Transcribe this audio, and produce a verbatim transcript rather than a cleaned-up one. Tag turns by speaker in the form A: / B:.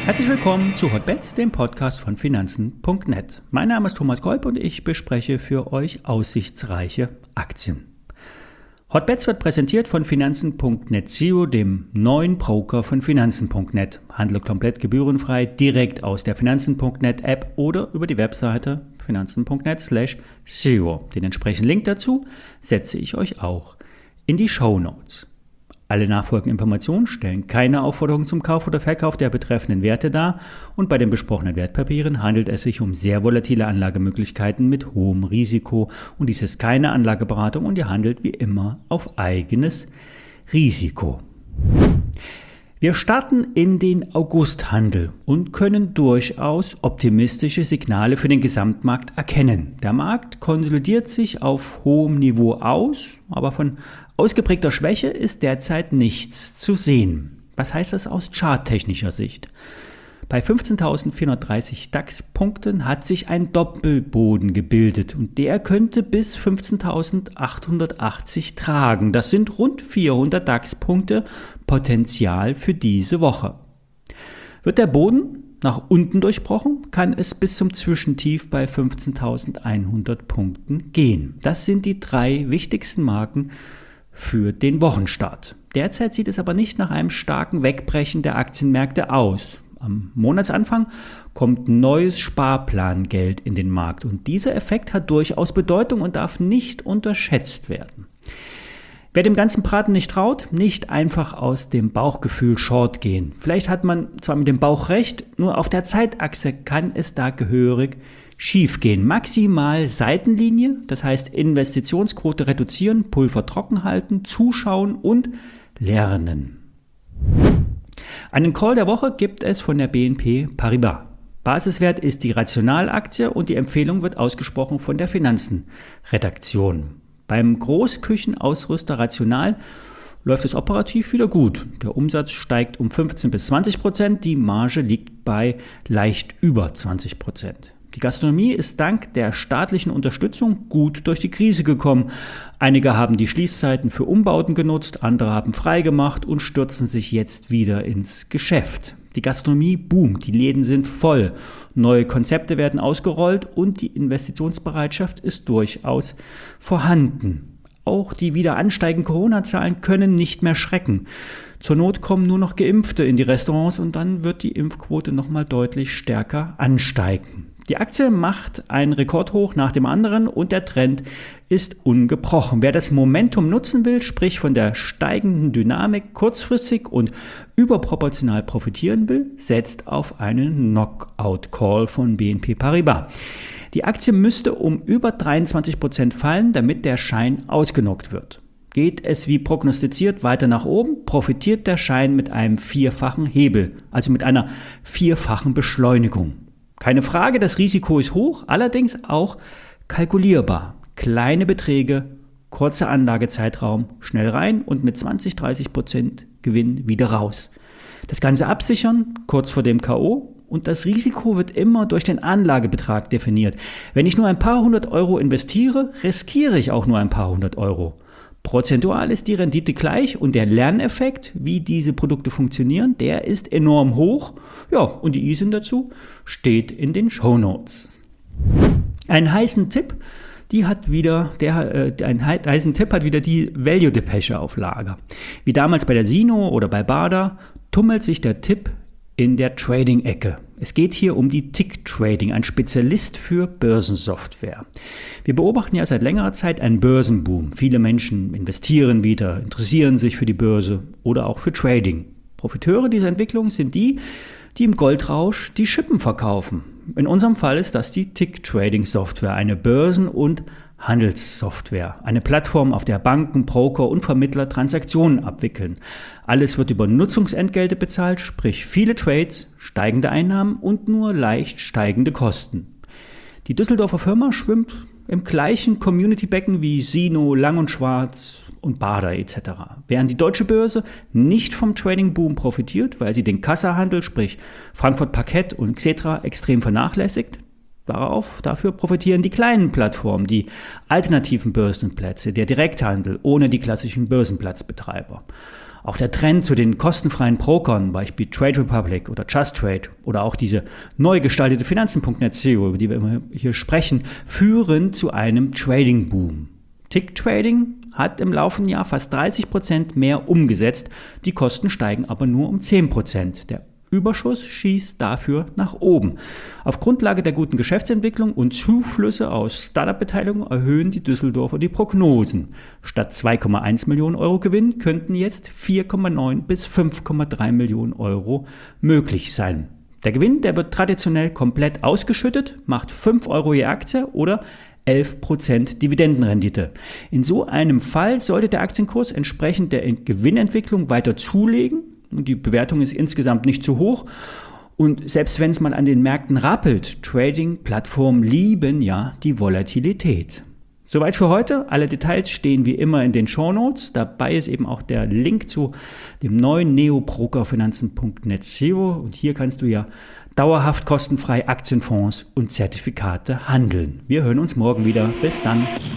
A: Herzlich willkommen zu Hotbets, dem Podcast von Finanzen Punkt net. Mein Name ist Thomas Kolb und ich bespreche für euch aussichtsreiche Aktien. Hotbets wird präsentiert von Finanzen Punkt net S E O, dem neuen Broker von Finanzen Punkt net. Handle komplett gebührenfrei direkt aus der Finanzen Punkt net App oder über die Webseite finanzen Punkt net slash S E O. Den entsprechenden Link dazu setze ich euch auch in die Shownotes. Alle nachfolgenden Informationen stellen keine Aufforderung zum Kauf oder Verkauf der betreffenden Werte dar und bei den besprochenen Wertpapieren handelt es sich um sehr volatile Anlagemöglichkeiten mit hohem Risiko und dies ist keine Anlageberatung und ihr handelt wie immer auf eigenes Risiko. Wir starten in den Augusthandel und können durchaus optimistische Signale für den Gesamtmarkt erkennen. Der Markt konsolidiert sich auf hohem Niveau aus, aber von ausgeprägter Schwäche ist derzeit nichts zu sehen. Was heißt das aus charttechnischer Sicht? Bei fünfzehntausendvierhundertdreißig DAX-Punkten hat sich ein Doppelboden gebildet und der könnte bis fünfzehntausendachthundertachtzig tragen. Das sind rund vierhundert DAX-Punkte Potenzial für diese Woche. Wird der Boden nach unten durchbrochen, kann es bis zum Zwischentief bei fünfzehntausendeinhundert Punkten gehen. Das sind die drei wichtigsten Marken für den Wochenstart. Derzeit sieht es aber nicht nach einem starken Wegbrechen der Aktienmärkte aus. Am Monatsanfang kommt neues Sparplangeld in den Markt und dieser Effekt hat durchaus Bedeutung und darf nicht unterschätzt werden. Wer dem ganzen Braten nicht traut, nicht einfach aus dem Bauchgefühl Short gehen. Vielleicht hat man zwar mit dem Bauch recht, nur auf der Zeitachse kann es da gehörig schief gehen. Maximal Seitenlinie, das heißt Investitionsquote reduzieren, Pulver trocken halten, zuschauen und lernen. Einen Call der Woche gibt es von der B N P Paribas. Basiswert ist die Rational-Aktie und die Empfehlung wird ausgesprochen von der Finanzen-Redaktion. Beim Großküchenausrüster Rational läuft es operativ wieder gut. Der Umsatz steigt um fünfzehn bis zwanzig Prozent, die Marge liegt bei leicht über zwanzig Prozent. Die Gastronomie ist dank der staatlichen Unterstützung gut durch die Krise gekommen. Einige haben die Schließzeiten für Umbauten genutzt, andere haben freigemacht und stürzen sich jetzt wieder ins Geschäft. Die Gastronomie boomt, die Läden sind voll, neue Konzepte werden ausgerollt und die Investitionsbereitschaft ist durchaus vorhanden. Auch die wieder ansteigenden Corona-Zahlen können nicht mehr schrecken. Zur Not kommen nur noch Geimpfte in die Restaurants und dann wird die Impfquote nochmal deutlich stärker ansteigen. Die Aktie macht einen Rekordhoch nach dem anderen und der Trend ist ungebrochen. Wer das Momentum nutzen will, sprich von der steigenden Dynamik kurzfristig und überproportional profitieren will, setzt auf einen Knockout-Call von B N P Paribas. Die Aktie müsste um über dreiundzwanzig Prozent fallen, damit der Schein ausgenockt wird. Geht es wie prognostiziert weiter nach oben, profitiert der Schein mit einem vierfachen Hebel, also mit einer vierfachen Beschleunigung. Keine Frage, das Risiko ist hoch, allerdings auch kalkulierbar. Kleine Beträge, kurzer Anlagezeitraum, schnell rein und mit zwanzig, dreißig Prozent Gewinn wieder raus. Das Ganze absichern, kurz vor dem K O und das Risiko wird immer durch den Anlagebetrag definiert. Wenn ich nur ein paar hundert Euro investiere, riskiere ich auch nur ein paar hundert Euro. Prozentual ist die Rendite gleich und der Lerneffekt, wie diese Produkte funktionieren, der ist enorm hoch. Ja, und die I S I N dazu steht in den Shownotes. Einen heißen Tipp, die hat wieder, der, äh, ein heißen Tipp hat wieder die Value-Depesche auf Lager. Wie damals bei der Sino oder bei Bada tummelt sich der Tipp in der Trading-Ecke. Es geht hier um die Tick-Trading, ein Spezialist für Börsensoftware. Wir beobachten ja seit längerer Zeit einen Börsenboom. Viele Menschen investieren wieder, interessieren sich für die Börse oder auch für Trading. Profiteure dieser Entwicklung sind die, die im Goldrausch die Schippen verkaufen. In unserem Fall ist das die Tick-Trading-Software, eine Börsen- und Handelssoftware, eine Plattform, auf der Banken, Broker und Vermittler Transaktionen abwickeln. Alles wird über Nutzungsentgelte bezahlt, sprich viele Trades, steigende Einnahmen und nur leicht steigende Kosten. Die Düsseldorfer Firma schwimmt im gleichen Community-Becken wie Sino, Lang und Schwarz und Bada et cetera. Während die deutsche Börse nicht vom Trading-Boom profitiert, weil sie den Kassahandel, sprich Frankfurt Parkett und Xetra extrem vernachlässigt, Darauf, dafür profitieren die kleinen Plattformen, die alternativen Börsenplätze, der Direkthandel ohne die klassischen Börsenplatzbetreiber. Auch der Trend zu den kostenfreien Brokern, Beispiel Trade Republic oder Just Trade oder auch diese neu gestaltete Finanzen Punkt net C O, über die wir immer hier sprechen, führen zu einem Trading-Boom. Tick-Trading hat im laufenden Jahr fast dreißig Prozent mehr umgesetzt, die Kosten steigen aber nur um zehn Prozent. Der Überschuss schießt dafür nach oben. Auf Grundlage der guten Geschäftsentwicklung und Zuflüsse aus Startup-Beteiligung erhöhen die Düsseldorfer die Prognosen. Statt zwei Komma eins Millionen Euro Gewinn könnten jetzt vier Komma neun bis fünf Komma drei Millionen Euro möglich sein. Der Gewinn, der wird traditionell komplett ausgeschüttet, macht fünf Euro je Aktie oder elf Prozent Dividendenrendite. In so einem Fall sollte der Aktienkurs entsprechend der Gewinnentwicklung weiter zulegen. Und die Bewertung ist insgesamt nicht zu hoch. Und selbst wenn es mal an den Märkten rappelt, Trading-Plattformen lieben ja die Volatilität. Soweit für heute. Alle Details stehen wie immer in den Shownotes. Dabei ist eben auch der Link zu dem neuen Neo-Broker Finanzen Punkt net C O. Und hier kannst du ja dauerhaft kostenfrei Aktienfonds und Zertifikate handeln. Wir hören uns morgen wieder. Bis dann.